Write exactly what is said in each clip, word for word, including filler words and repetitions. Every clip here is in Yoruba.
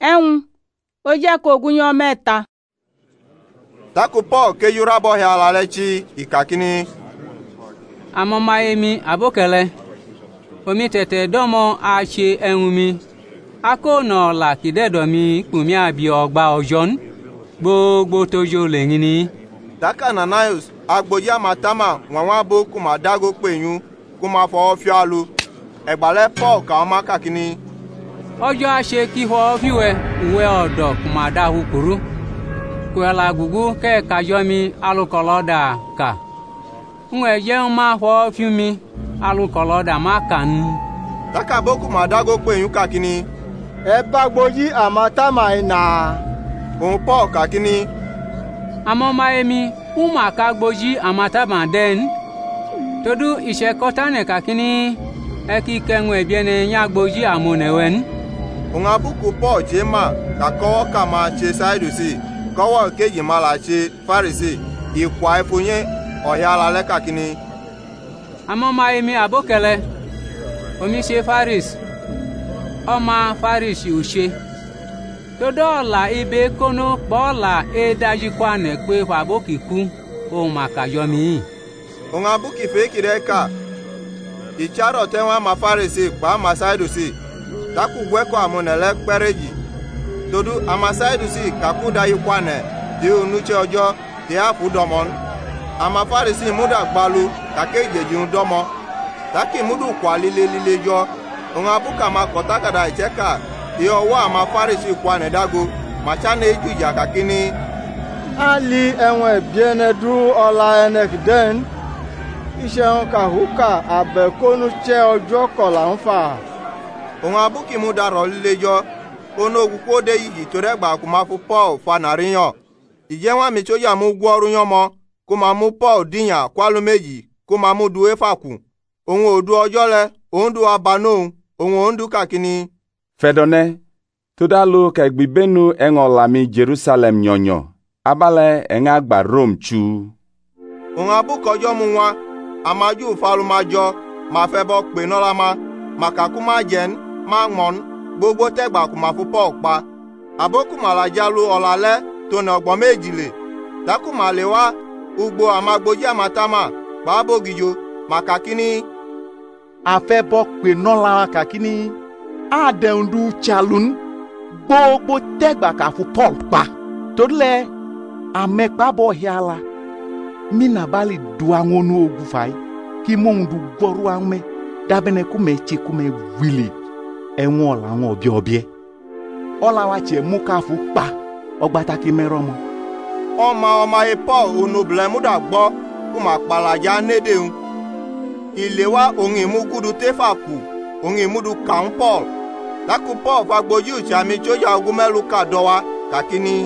ẹ̀hún ó jẹ́ kó gúnyán mẹ́ta. Taku Paul ke yura bo ya la lechi ikakini. Amoma emi abokele. Omi tete domo a ṣe ẹ̀hún mi. Ako na la kidedo mi kumi abi ogba ojon. Gbogbo tojo lengini. Daka Ananias agboya matama wanwa bo kuma dago penyun kuma fo fialu. Egbale Paul ka ma kakini. Ọjọ́ a ṣe kí họ fíwẹ́ ìwé ọ̀dọ̀ kùmàdá hukuru. Kwela gugu kẹ́ẹ̀ka yọ mi alukọ̀lọ́dà kà. Nwe jẹ́ ń máa họ fí mi alukọ̀lọ́dà má kà ń. Daka bo kuma dago penyun kakini. Ẹ bá gbojí àmátàmà ìnà. Òun Paul kakini. Àmọ́ máa emi ń mà ká gbojí àmátàmà dẹ́n. Todu ìṣẹ́kọ́tánẹ̀ kakini. Ẹ kí kẹ́hún ẹ̀bí ẹni yá gbojí àmúnẹ̀wẹ́n. Unga buku Paul chema ka kowo kama che Saidusi kowo keji mala che Farisi ikwa efunye oyala le kakini. Amoma emi abokele omi se Faris ọma Faris use todo la ibe kono bola e dajikwa ne pe fabokiku o makayomi. Unga buki fekire ka icharo tenwa ma Farisi pa ma Saidusi taku gweko amonele pereji todu amasaidusi kakuda yikwane di onuche ojo di afu domon ama Farisi muda gbalu kakejeji domo taki mudu kwa lile lile jo onga buka makota kada icheka di owo ama Farisi kwane dago machane ejuja kakini Ali enwe biene du ola enek den ise ka huka abekonu che ojo kola nfa. Òun abúkì mú darọ̀ lílejọ́ kónú ogun kó dé yìí tó rẹ́gbà kó máa fún Paul fanàríyàn ìjẹ́ wọn mi tó yà mú gbọ́rú yán mọ́ kó máa mú Paul díyàn kwálú méjì kó máa mú du éfàkù òun ò du ọjọ́ lẹ òun du abanóhun òun òun du kàkíní. Fẹ̀dọ̀nẹ́ tó dá lo kẹ̀gbì bẹ́nu ẹ̀ngàn làmì Jerusalem yọ̀nyọ̀ abalẹ̀ ẹ̀ngà gbà Rome tù. Òun abúkọjọ́ mu wọn àmájú falumajọ máa fẹ́ bọ́ pè nọ́lá ma màkàkú má jẹun má mọ́n gbogbo tẹ́gbà kò máa fún Paul pa àbókù màlájá ló ọ̀làlẹ́ tó nà ọgbọ̀n méjìlè dákù màlè wá ugbo àmàgbójí àmàtàmà pàábògìjò màkàkíní. Afẹ́bọ́ pè nọ́la kàkíní àdẹ̀ǹdù chalun gbogbo tẹ́gbà kà fún Paul pa torí lẹ àmẹ́pàbọ̀ hìala mí nàbàlì du àwọn onú ogun fàáyé kí mòun du gbọ́rú àwọn dabene kume che kume wili enwo la won obi obi ola wa che mukafu pa ogbata ki meromo ọma ọma e Paul onoble muda gbo kuma palaja nedeun ilewa ohun imugudu tefaku ohun imudu kan Paul laku Paul fagboju chami choja ogun melu ka dowa kakini.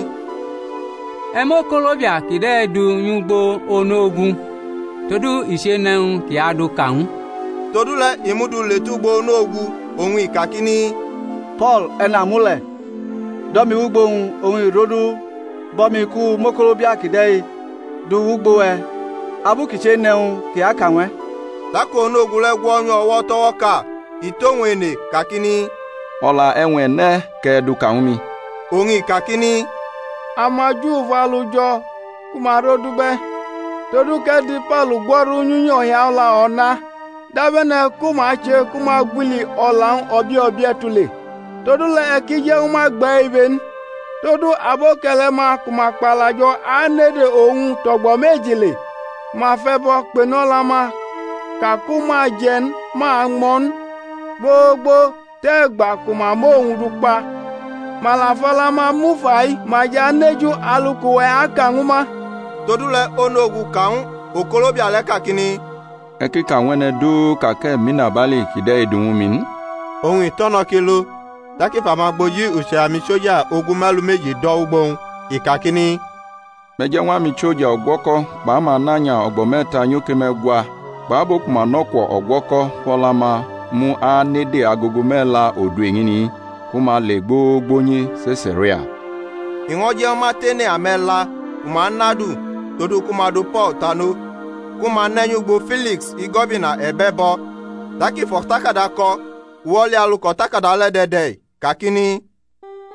Emo kolobia kide du nyugbo onogun todu iseneun ki adu kan. Todule imudu letugbo n'ogwu onwe ikakini. Paul ena mule domi ugbo onwe irodu bomi ku mokolobia kidei du ugbo e abukiche neun ki akanwe tako n'ogwu legwo onye owo towo ka itonwene kakini. Ola enwe ne ke du kanumi onwe ikakini. Amaju valujo kumarodube toduke di Paul gboru nyunyo ya ola ona dabene kuma che kuma gwili olan obi obi etule todu le ekije uma gba even todu abokele ma kuma palajo anede ohun togbo mejile ma febo penola ma ka kuma jen ma mon gbogbo tegba kuma mo ohun dupa malafala ma mufai ma ja neju alukuwe akanuma todu le onogu kan okolobi ale kakini. Ekika wene do kake mina bali kide edun min. Ohun ìtọ́nà kilo taki fama gboji use ami soja ogun melu méjì do ugbon ikakini. Meje wa mi soja ogwoko ba ma nanya ogbo meta nyoke megwa ba boku ma nokwo ogwoko polama mu anede agogo mela odu engini kuma le gbogbo yin Caesarea. Ìwọ́n jẹ́ ọmọ tene amela kuma nadu todu kuma do Paul tano kuma nenyugbo Felix igobina ebebo taki for takada ko woli aluko takada ledede kakini.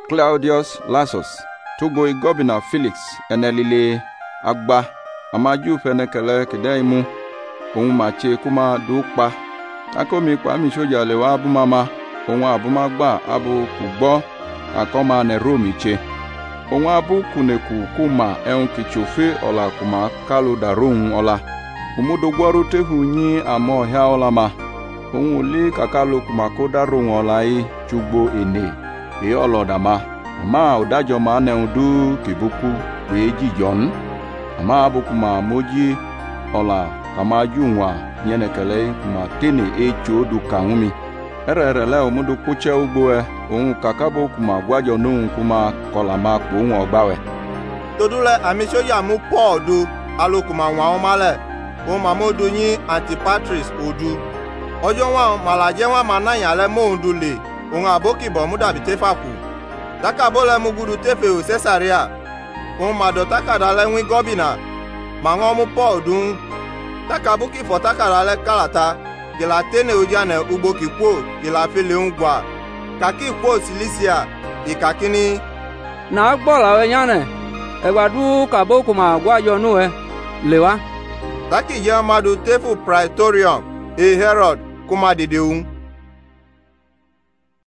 Claudius Lasus tugo igobina Felix enelile agba amaju fenekele kedaimu ohun mache kuma dukpa akomi pa mi soja le wa abumama ohun abumagba abu kugbo akoma ne romiche ohun abu kuneku kuma ehun kichofe ola kuma kalu darun ola umudogwaru tehu nyi amo hia olama ohun ole kakalo kuma ko darun ola yi chugbo ene e olodama ama odajo ma ne udu kibuku we jijon ama abu kuma moji ola kama junwa nyene kele kuma tene echo du kanumi ererele omudu kuche ugboe ohun kakabo kuma gwajo nu kuma kolama po won ogbawe todule amisoja mu Paul du alokuma wa o male o mamodu yin Antipatris odu ojo wa malaje wa mananya le mo ndule ohun aboki bo mu dabi tefaku takabo le mugudu tefe o Caesarea ohun madotaka le win gobina ma won mu Paul dun takabuki fotakara le kalata gila tene ujane ugboki kwo gila fele ngwa kaki kwo Silisia ikakini na gbola we nyane egbadu kaboku ma gwajo nu e lewa taki je amadu tefu praetorium e Herod kuma dedeun